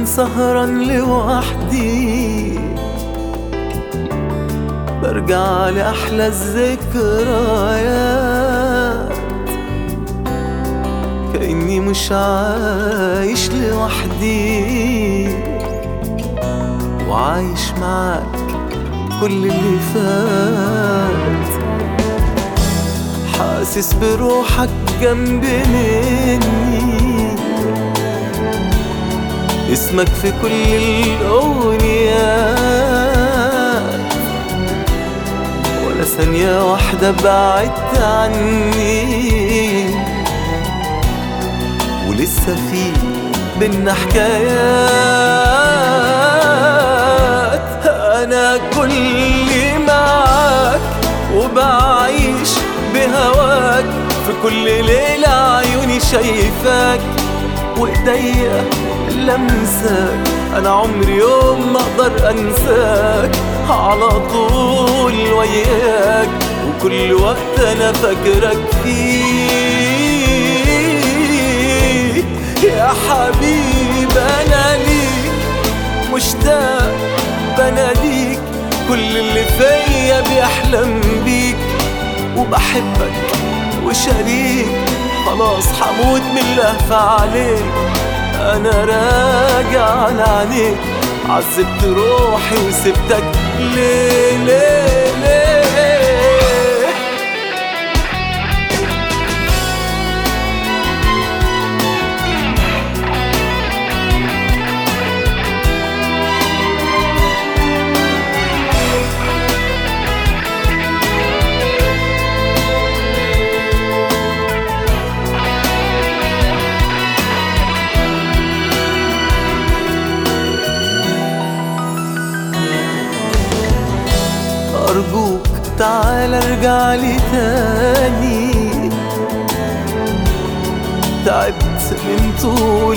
سهران لوحدي برجع لأحلى الذكريات، كأني مش عايش لوحدي وعايش معاك كل اللي فات. حاسس بروحك جنب مني، اسمك في كل الأغنيات، ولا ثانية واحدة بعدت عني، ولسه في بينا حكايات. أنا كلي معاك وبعيش بهواك، في كل ليلة عيوني شايفاك وإيديا لمساك. أنا عمري يوم ما أقدر أنساك، على طول وياك وكل وقت أنا فاكرك فيه. يا حبيب أنا ليك مشتاق بناديك، كل اللي فيا بيحلم بيك وبحبك وشريك. خلاص حموت من اللهفة عليك، أنا راجع على عينيك. عذبت روحي وسبتك ليه ليه ليه؟ أرجوك تعال ارجع لي تاني، تعبت من طول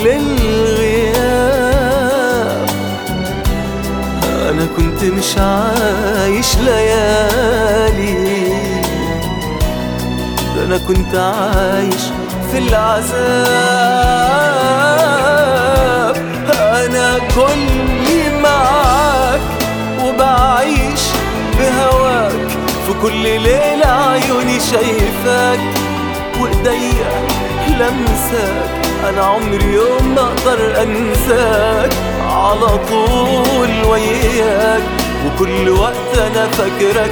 الغياب. أنا كنت مش عايش ليالي، ده أنا كنت عايش في العذاب. أنا كلي معاك وبعيش بهواك، في كل ليلة عيوني شايفاك وإيديا لمساك. أنا عمري يوم ما أقدر أنساك، على طول وياك وكل وقت أنا فاكرك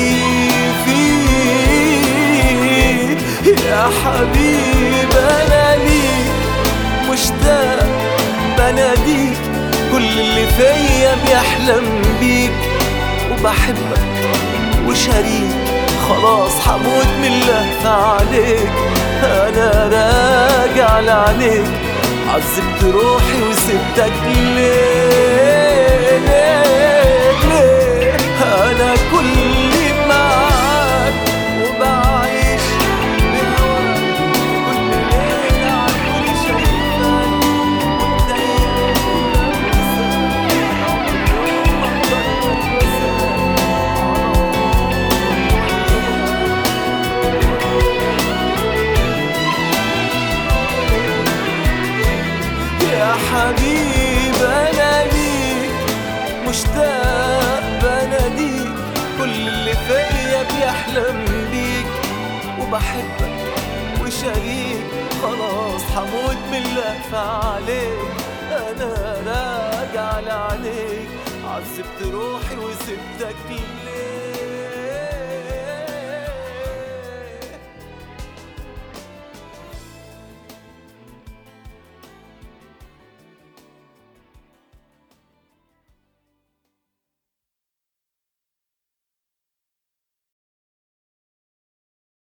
فيه. يا حبيب أنا ليك مشتاق بناديك، كل اللي فيا بيحلم بيك وبحبك وشريك. خلاص حموت من اللهفة عليك، أنا راجع لعينيك. عذبت روحي وسبتك ليه ليه ليه؟ أنا كلي معاك وبعيش بهواك، كل ليلة عيوني شايفاك يا حبيب أنا ليك مشتاق بناديك، كل اللي فيا بيحلم بيك وبحبك وشريك. خلاص حموت من اللهفة عليك، أنا راجع لعينيك. عذبت روحي وسبتك